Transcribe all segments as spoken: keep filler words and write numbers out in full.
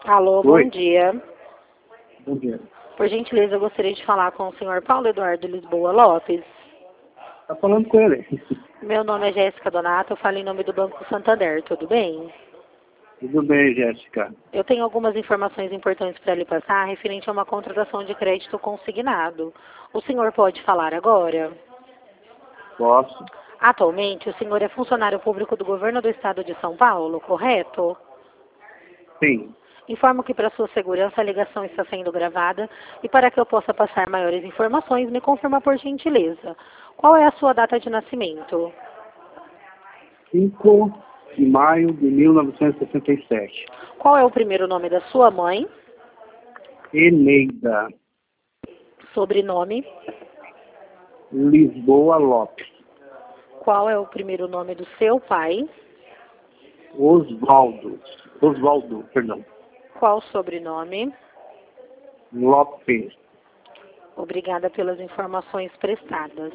Alô, bom Oi, dia. bom dia. Por gentileza, eu gostaria de falar com o senhor Paulo Eduardo Lisboa Lopes. Tá falando com ele. Meu nome é Jéssica Donato, eu falo em nome do Banco Santander, tudo bem? Tudo bem, Jéssica? Eu tenho algumas informações importantes para lhe passar referente a uma contratação de crédito consignado. O senhor pode falar agora? Posso? Atualmente, o senhor é funcionário público do governo do estado de São Paulo, correto? Sim. Informo que para sua segurança a ligação está sendo gravada e para que eu possa passar maiores informações, me confirma por gentileza. Qual é a sua data de nascimento? cinco de maio de mil novecentos e sessenta e sete. Qual é o primeiro nome da sua mãe? Eneida Sobrenome? Lisboa Lopes. Qual é o primeiro nome do seu pai? Osvaldo. Osvaldo, perdão. Qual o sobrenome? Lopes. Obrigada pelas informações prestadas.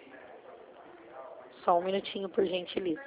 Só um minutinho, por gentileza.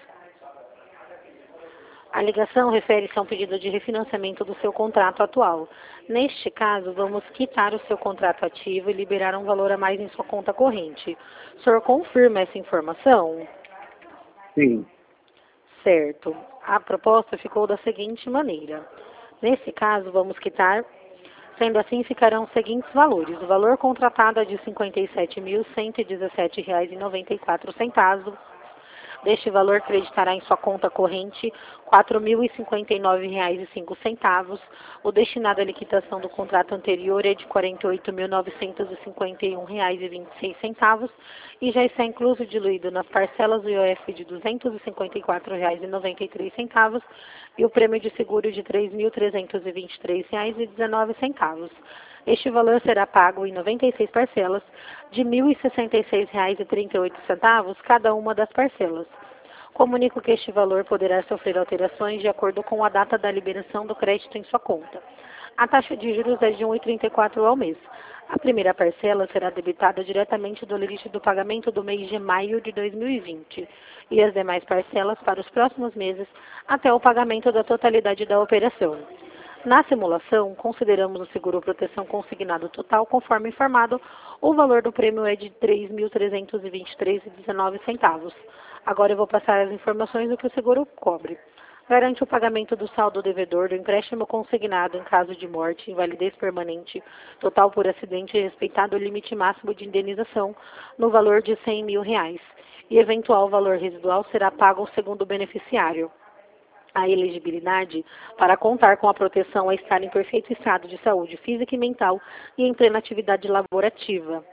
A ligação refere-se a um pedido de refinanciamento do seu contrato atual. Neste caso, vamos quitar o seu contrato ativo e liberar um valor a mais em sua conta corrente. O senhor confirma essa informação? Sim. Certo. A proposta ficou da seguinte maneira. Nesse caso, vamos quitar, sendo assim, ficarão os seguintes valores. O valor contratado é de cinquenta e sete mil, cento e dezessete reais e noventa e quatro centavos. Deste valor, creditará em sua conta corrente quatro mil e cinquenta e nove reais e cinco centavos. O destinado à liquidação do contrato anterior é de quarenta e oito mil, novecentos e cinquenta e um reais e vinte e seis centavos e já está incluso diluído nas parcelas do I O F de duzentos e cinquenta e quatro reais e noventa e três centavos e o prêmio de seguro de três mil, trezentos e vinte e três reais e dezenove centavos. Este valor será pago em noventa e seis parcelas de mil e sessenta e seis reais e trinta e oito centavos cada uma das parcelas. Comunico que este valor poderá sofrer alterações de acordo com a data da liberação do crédito em sua conta. A taxa de juros é de um vírgula trinta e quatro ao mês. A primeira parcela será debitada diretamente do limite do pagamento do mês de maio de dois mil e vinte e as demais parcelas para os próximos meses até o pagamento da totalidade da operação. Na simulação, consideramos o seguro proteção consignado total, conforme informado, o valor do prêmio é de três mil trezentos e vinte e três reais e dezenove centavos. Agora eu vou passar as informações do que o seguro cobre. Garante o pagamento do saldo devedor do empréstimo consignado em caso de morte, invalidez permanente, total por acidente e respeitado o limite máximo de indenização no valor de cem mil reais. E eventual valor residual será pago ao segundo beneficiário. A elegibilidade para contar com a proteção é estar em perfeito estado de saúde física e mental e em plena atividade laborativa.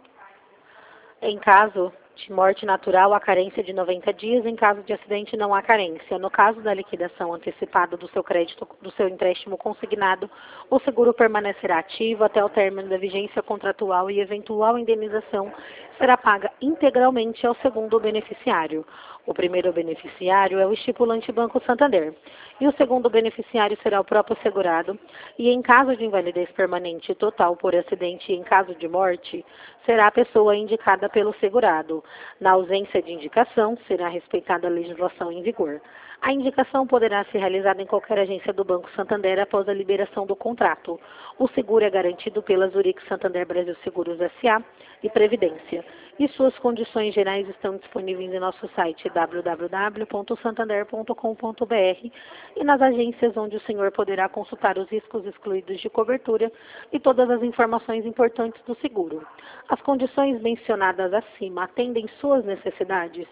Em caso de morte natural, há carência de noventa dias. Em caso de acidente, não há carência. No caso da liquidação antecipada do seu crédito, do seu empréstimo consignado, o seguro permanecerá ativo até o término da vigência contratual e eventual indenização será paga integralmente ao segundo beneficiário. O primeiro beneficiário é o estipulante Banco Santander e o segundo beneficiário será o próprio segurado e em caso de invalidez permanente total por acidente e em caso de morte, será a pessoa indicada pelo segurado. Na ausência de indicação, será respeitada a legislação em vigor. A indicação poderá ser realizada em qualquer agência do Banco Santander após a liberação do contrato. O seguro é garantido pela Zurich Santander Brasil Seguros S A e Previdência. E suas condições gerais estão disponíveis em nosso site w w w ponto santander ponto com ponto b r e nas agências onde o senhor poderá consultar os riscos excluídos de cobertura e todas as informações importantes do seguro. As condições mencionadas acima atendem suas necessidades?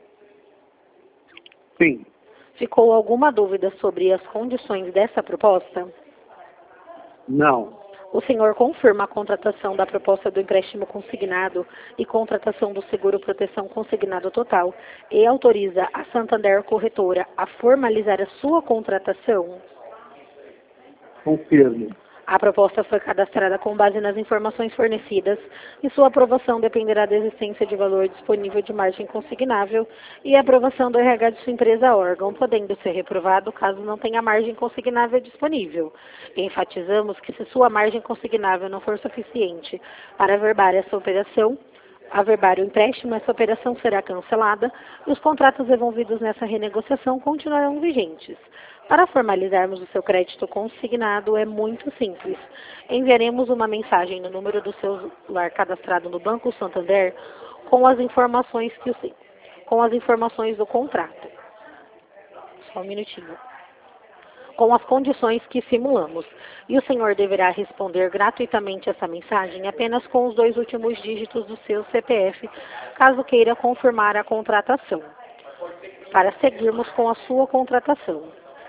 Sim. Ficou alguma dúvida sobre as condições dessa proposta? Não. O senhor confirma a contratação da proposta do empréstimo consignado e contratação do seguro proteção consignado total e autoriza a Santander Corretora a formalizar a sua contratação? Confirmo. A proposta foi cadastrada com base nas informações fornecidas e sua aprovação dependerá da existência de valor disponível de margem consignável e a aprovação do R H de sua empresa órgão, podendo ser reprovado caso não tenha margem consignável disponível. Enfatizamos que se sua margem consignável não for suficiente para averbar essa operação, averbar o empréstimo, essa operação será cancelada e os contratos envolvidos nessa renegociação continuarão vigentes. Para formalizarmos o seu crédito consignado é muito simples. Enviaremos uma mensagem no número do seu celular cadastrado no Banco Santander com as informações que o, com as informações do contrato. Só um minutinho. Com as condições que simulamos. E o senhor deverá responder gratuitamente essa mensagem apenas com os dois últimos dígitos do seu C P F, caso queira confirmar a contratação, para seguirmos com a sua contratação.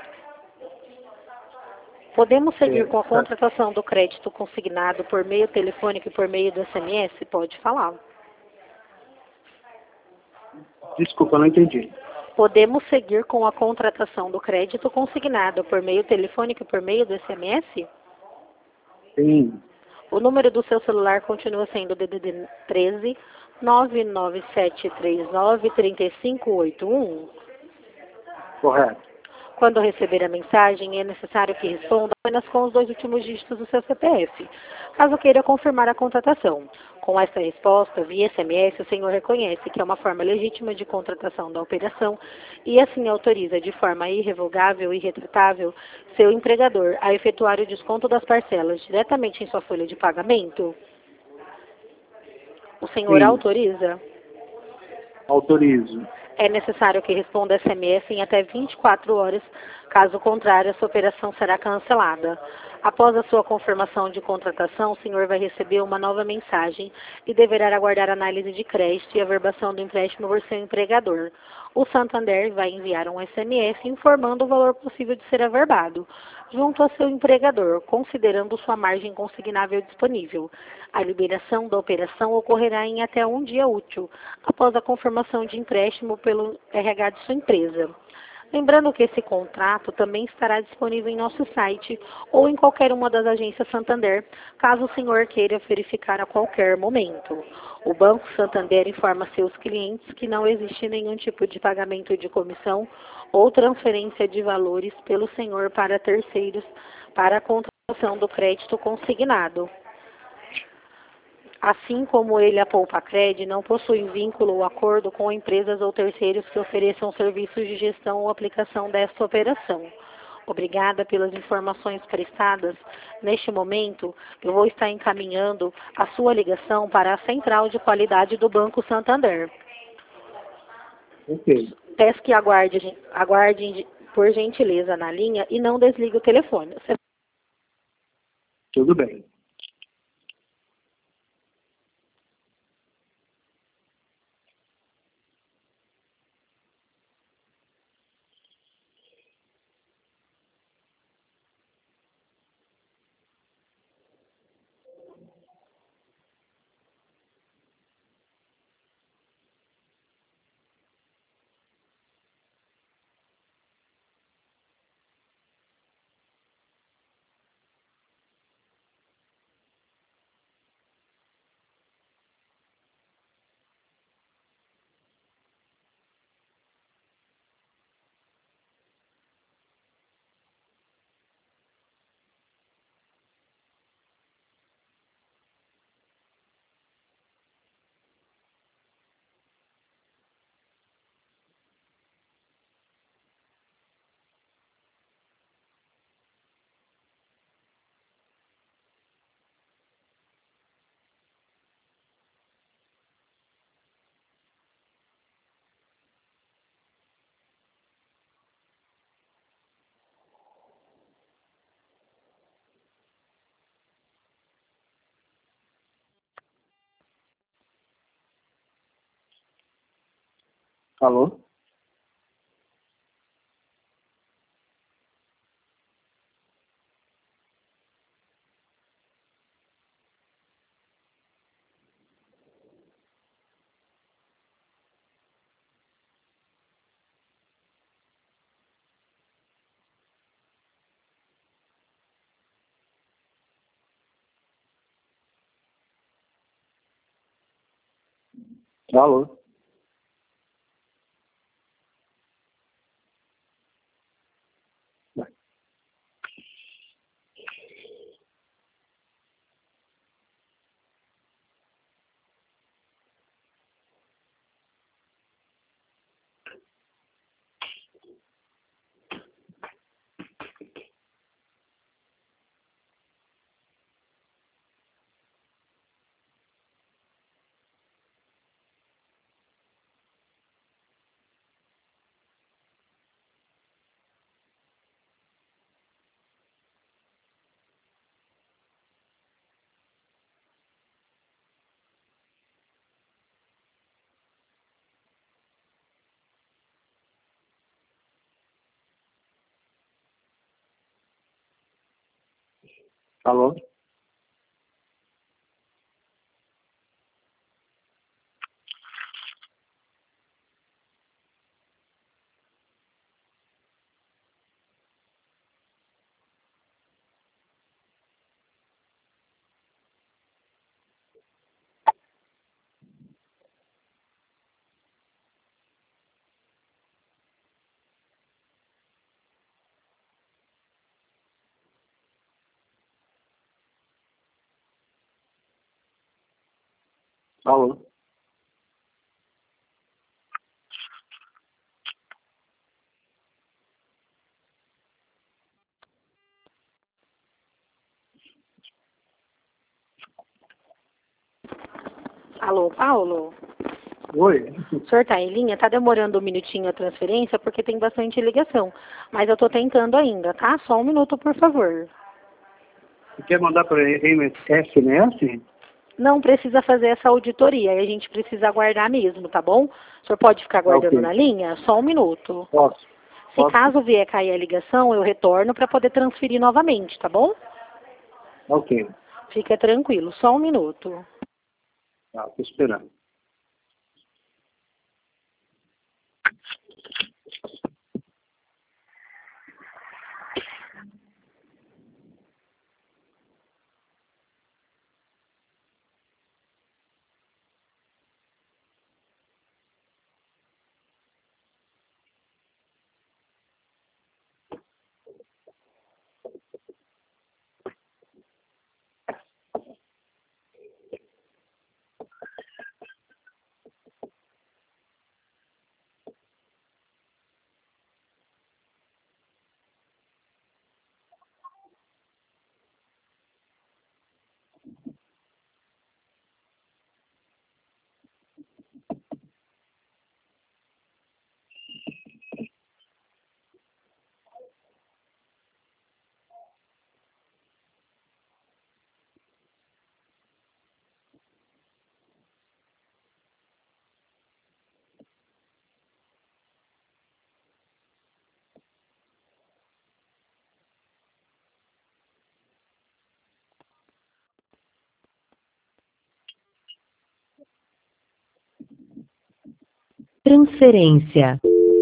Podemos seguir com a contratação do crédito consignado por meio telefônico e por meio do S M S? Pode falar. Desculpa, não entendi. Podemos seguir com a contratação do crédito consignado por meio telefônico e por meio do S M S? Sim. O número do seu celular continua sendo D D D treze, nove nove sete três nove, três cinco oito um. Correto. Quando receber a mensagem, é necessário que responda apenas com os dois últimos dígitos do seu C P F, caso queira confirmar a contratação. Com esta resposta, via S M S, o senhor reconhece que é uma forma legítima de contratação da operação e assim autoriza de forma irrevogável e irretratável seu empregador a efetuar o desconto das parcelas diretamente em sua folha de pagamento? O senhor Sim. autoriza? Autorizo. É necessário que responda S M S em até vinte e quatro horas, caso contrário, essa operação será cancelada. Após a sua confirmação de contratação, o senhor vai receber uma nova mensagem e deverá aguardar análise de crédito e averbação do empréstimo por seu empregador. O Santander vai enviar um S M S informando o valor possível de ser averbado, junto ao seu empregador, considerando sua margem consignável disponível. A liberação da operação ocorrerá em até um dia útil, após a confirmação de empréstimo pelo R H de sua empresa. Lembrando que esse contrato também estará disponível em nosso site ou em qualquer uma das agências Santander, caso o senhor queira verificar a qualquer momento. O Banco Santander informa seus clientes que não existe nenhum tipo de pagamento de comissão ou transferência de valores pelo senhor para terceiros para a contratação do crédito consignado. Assim como ele, a Poupa-Cred, não possui vínculo ou acordo com empresas ou terceiros que ofereçam serviços de gestão ou aplicação desta operação. Obrigada pelas informações prestadas. Neste momento, eu vou estar encaminhando a sua ligação para a Central de Qualidade do Banco Santander. Ok. Peço que aguarde, aguarde por gentileza na linha e não desligue o telefone. Você... Tudo bem. Alô? Alô? Alô? Alô? Alô, Paulo? Oi? O senhor tá em linha? Tá demorando um minutinho a transferência porque tem bastante ligação. Mas eu tô tentando ainda, tá? Só um minuto, por favor. Você quer mandar para S M S? Não precisa fazer essa auditoria, aí a gente precisa aguardar mesmo, tá bom? O senhor pode ficar Ah, aguardando ok. na linha? Só um minuto. Posso. Se Posso? caso vier cair a ligação, eu retorno para poder transferir novamente, tá bom? Ok. Fica tranquilo, só um minuto. Tá, tô esperando. Transferência.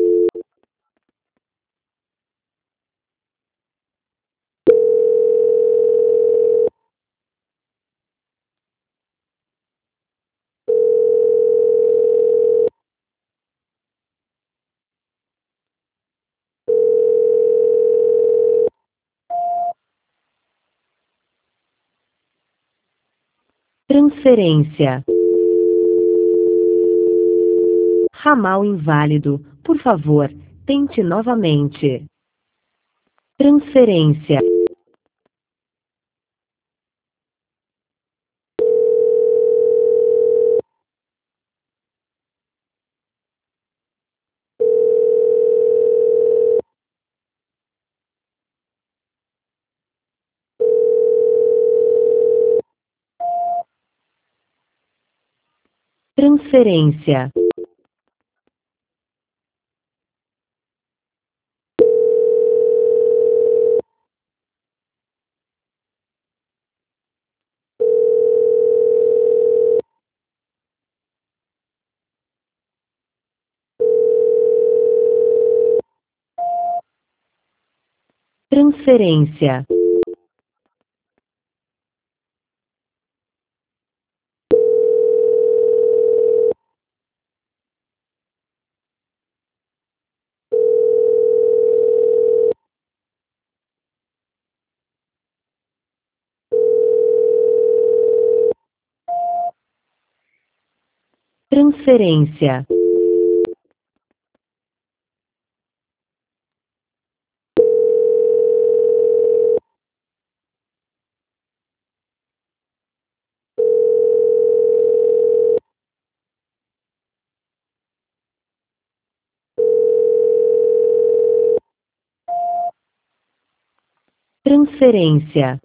Transferência. Ramal inválido. Por favor, tente novamente. Transferência. Transferência. Transferência. Transferência. Transferência.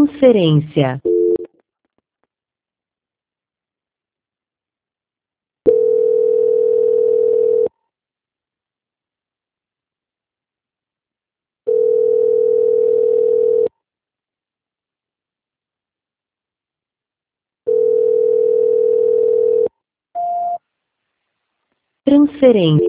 Transferência. Transferência.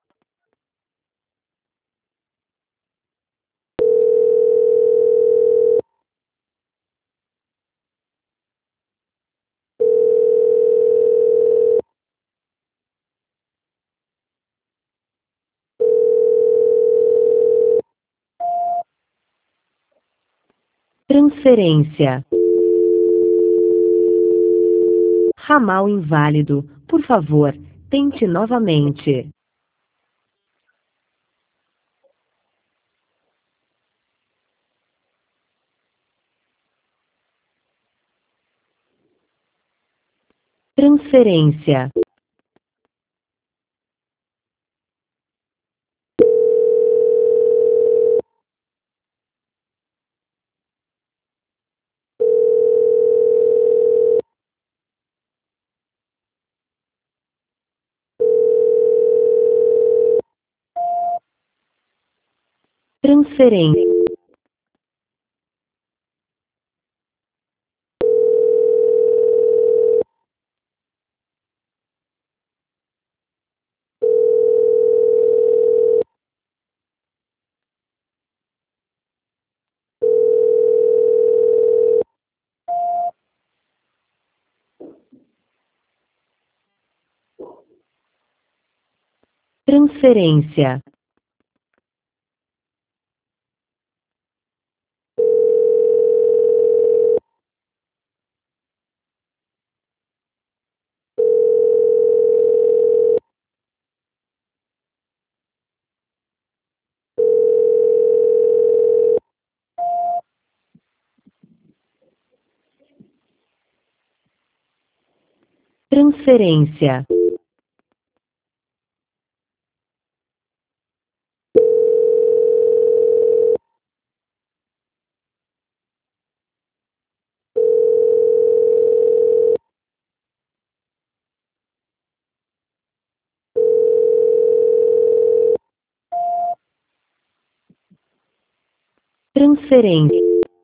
Transferência. Ramal inválido. Por favor, tente novamente. Transferência. Transferência. Transferência. Transferência. Transferência.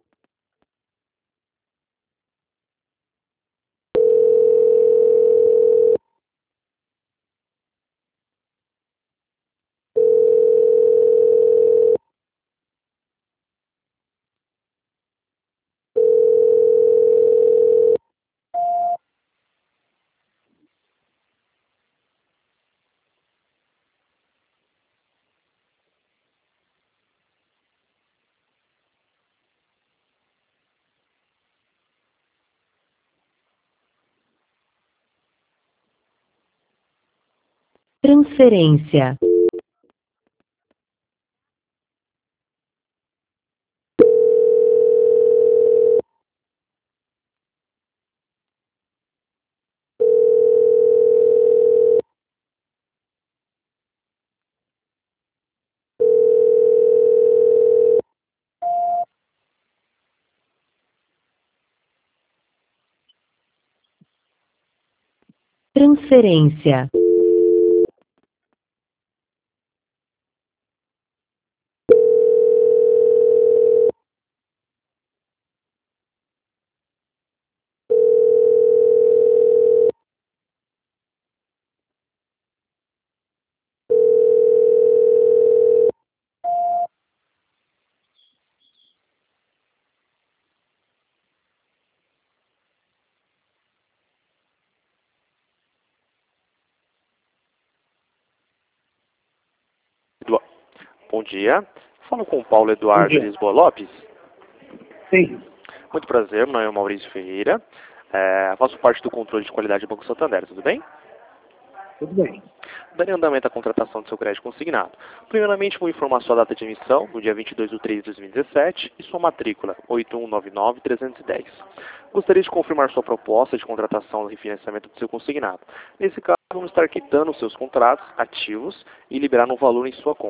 Transferência. Transferência. Edu- Bom dia. Falo com o Paulo Bom Eduardo dia. Lisboa Lopes. Sim. Muito prazer, meu nome é Maurício Ferreira. É, faço parte do controle de qualidade do Banco Santander, tudo bem? Tudo bem. Dando andamento à contratação do seu crédito consignado. Primeiramente, vou informar sua data de emissão, no dia vinte e dois de três de dois mil e dezessete, e sua matrícula, oito um nove nove trezentos e dez. Gostaria de confirmar sua proposta de contratação e financiamento do seu consignado. Nesse caso, vamos estar quitando os seus contratos ativos e liberar um valor em sua conta.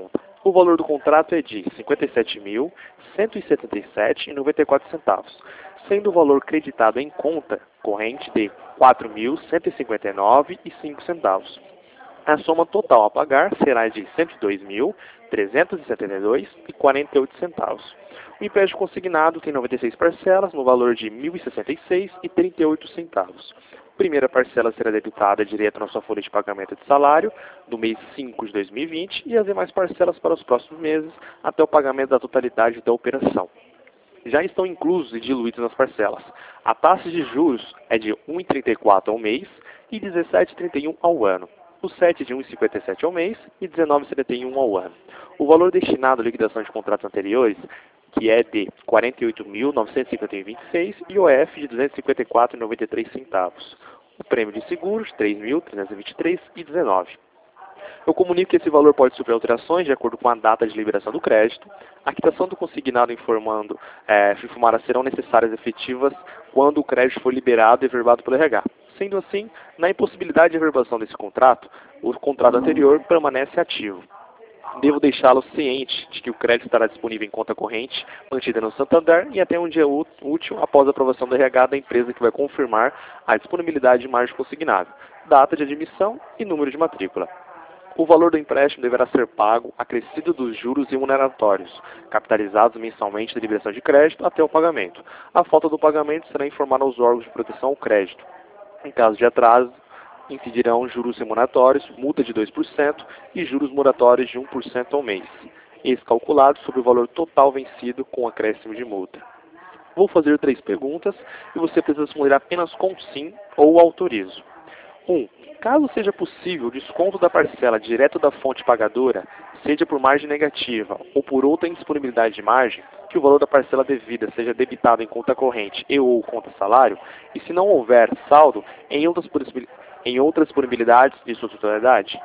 O valor do contrato é de cinquenta e sete mil, cento e setenta e sete reais e noventa e quatro centavos, sendo o valor creditado em conta corrente de quatro mil, cento e cinquenta e nove reais e cinco centavos. A soma total a pagar será de cento e dois mil, trezentos e setenta e dois reais e quarenta e oito centavos. O empréstimo consignado tem noventa e seis parcelas no valor de mil e sessenta e seis reais e trinta e oito centavos. A primeira parcela será debitada direto na sua folha de pagamento de salário do mês cinco de dois mil e vinte e as demais parcelas para os próximos meses até o pagamento da totalidade da operação. Já estão inclusos e diluídos nas parcelas. A taxa de juros é de um vírgula trinta e quatro ao mês e dezessete vírgula trinta e um ao ano. O sete de um vírgula cinquenta e sete ao mês e dezenove vírgula setenta e um ao ano. O valor destinado à liquidação de contratos anteriores, que é de quarenta e oito mil, novecentos e cinquenta e um reais e vinte e seis centavos, e o F de duzentos e cinquenta e quatro reais e noventa e três centavos. O prêmio de seguros, três mil, trezentos e vinte e três reais e dezenove centavos. Eu comunico que esse valor pode sofrer alterações de acordo com a data de liberação do crédito. A quitação do consignado informando, é, informar serão necessárias efetivas quando o crédito for liberado e verbado pelo R H. Sendo assim, na impossibilidade de averbação desse contrato, o contrato anterior permanece ativo. Devo deixá-lo ciente de que o crédito estará disponível em conta corrente, mantida no Santander, e até um dia útil após a aprovação do R H da empresa que vai confirmar a disponibilidade de margem consignada, data de admissão e número de matrícula. O valor do empréstimo deverá ser pago acrescido dos juros remuneratórios, capitalizados mensalmente da liberação de crédito até o pagamento. A falta do pagamento será informada aos órgãos de proteção ao crédito. Em caso de atraso, incidirão juros remuneratórios, multa de dois por cento e juros moratórios de um por cento ao mês, esse calculado sobre o valor total vencido com acréscimo de multa. Vou fazer três perguntas e você precisa responder apenas com sim ou autorizo. um. Caso seja possível o desconto da parcela direto da fonte pagadora, seja por margem negativa ou por outra indisponibilidade de margem, que o valor da parcela devida seja debitado em conta corrente e ou conta salário, e se não houver saldo, em outras, em outras disponibilidades de sua totalidade?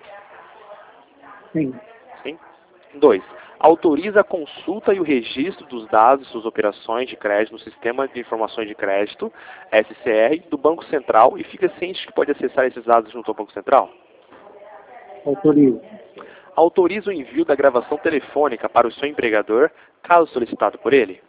Sim. Sim. dois. Autoriza a consulta e o registro dos dados de suas operações de crédito no Sistema de Informações de Crédito, S C R, do Banco Central e fica ciente que pode acessar esses dados junto ao Banco Central? Autorizo. Autoriza o envio da gravação telefônica para o seu empregador, caso solicitado por ele?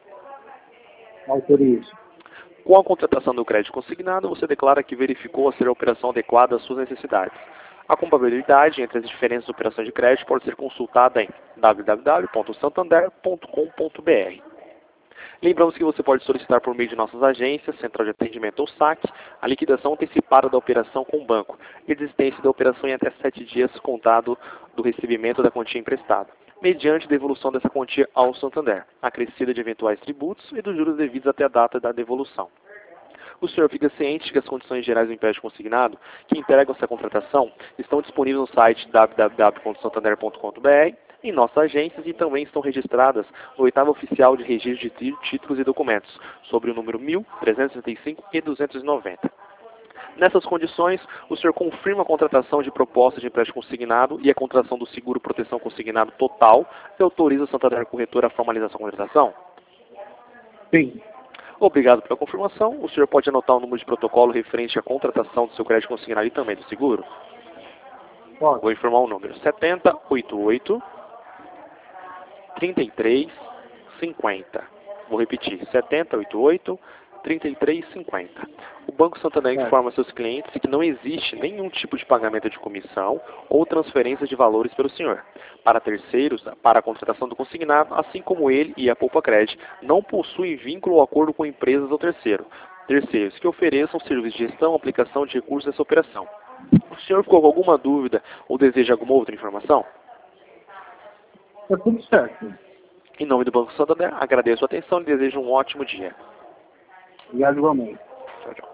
Autorizo. Com a contratação do crédito consignado, você declara que verificou a ser a operação adequada às suas necessidades. A compatibilidade entre as diferentes operações de crédito pode ser consultada em w w w ponto santander ponto com ponto b r. Lembramos que você pode solicitar por meio de nossas agências, Central de Atendimento ou saque, a liquidação antecipada da operação com o banco e a desistência da operação em até sete dias contado do recebimento da quantia emprestada, mediante devolução dessa quantia ao Santander, acrescida de eventuais tributos e dos juros devidos até a data da devolução. O senhor fica ciente de que as condições gerais do empréstimo consignado, que integram essa contratação, estão disponíveis no site w w w ponto santander ponto com ponto b r, em nossas agências e também estão registradas no oitavo oficial de registro de títulos e documentos, sobre o número mil trezentos e sessenta e cinco e duzentos e noventa. Nessas condições, o senhor confirma a contratação de proposta de empréstimo consignado e a contratação do seguro proteção consignado total e autoriza o Santander Corretora a formalizar essa contratação? Sim. Obrigado pela confirmação. O senhor pode anotar o número de protocolo referente à contratação do seu crédito consignado e também do seguro? Pode. Vou informar o número. sete zero oito oito, trinta e três, cinquenta. Vou repetir. sete zero oito oito, trinta e três, cinquenta. O Banco Santander É. informa seus clientes que não existe nenhum tipo de pagamento de comissão ou transferência de valores pelo senhor. Para terceiros, para a contratação do consignado, assim como ele e a Poupa Cred, não possuem vínculo ou acordo com empresas ou terceiro, terceiros que ofereçam serviços de gestão ou aplicação de recursos nessa operação. O senhor ficou com alguma dúvida ou deseja alguma outra informação? Está tudo certo. Em nome do Banco Santander, agradeço a atenção e desejo um ótimo dia. Obrigado igualmente. Tchau, tchau.